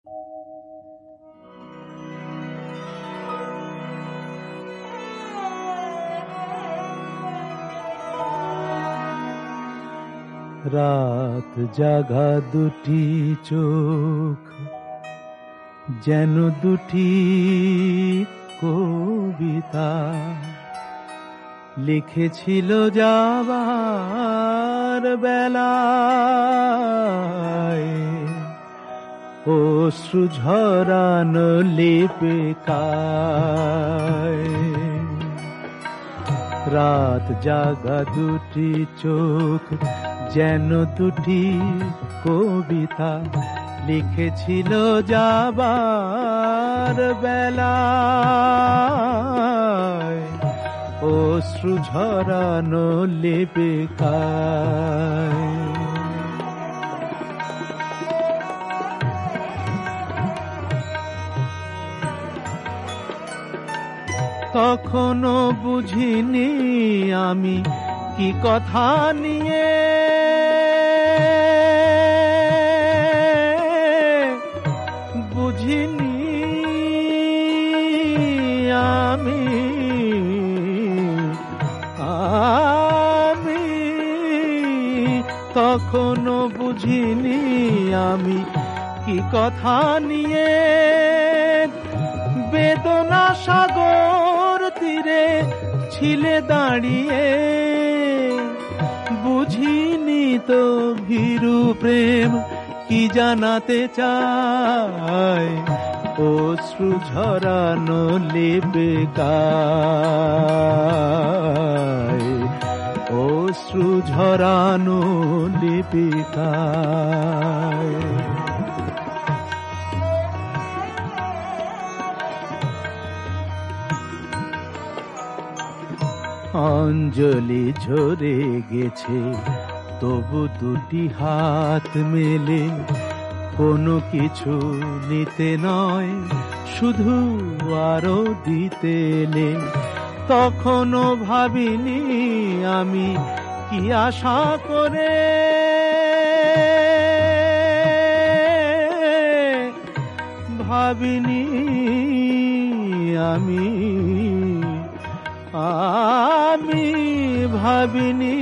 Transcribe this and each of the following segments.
রাত জাগা দুটি চোখ যেন দুটি কবিতা লিখেছিল যাবার বেলায়, অশ্রু ঝরানো লেপকায়। রাত জাগা দুটি চোখ যেন দুটি কবিতা লিখেছিল যাবার বেলায়, অশ্রু ঝরানো লেপকায়। তখনও বুঝিনি আমি কি কথা নিয়ে বুঝিনি আমি তখনও বুঝিনি আমি কি কথা নিয়ে বেদনা সাগর তীরে ছিলে দাঁড়িয়ে। বুঝিনি তো ভীরু প্রেম কি জানাতে চায়, অশ্রু ঝরানো লেপকায়, অশ্রু ঝরানো লেপকায়। অঞ্জলি ঝরে গেছে তবু দুটি হাত মেলে, কোনো কিছু নিতে নয় শুধু আরো দিতে এলে। তখনও ভাবিনি আমি কি আশা করে, ভাবিনি আমি ভাবিনি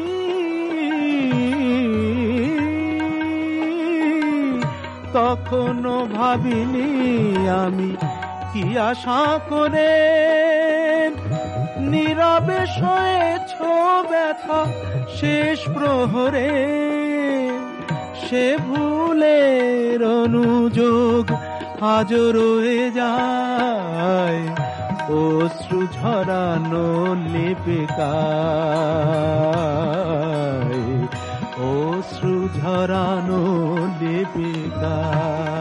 তখনও ভাবিনি আমি কি আশা করে। নীরবে সয়েছ ব্যথা শেষ প্রহরে, সে ভুলের অনুযোগ আজও রয়ে যায়, অশ্রু ঝরানো লেপকায়, অশ্রু ঝরানো লেপকায়।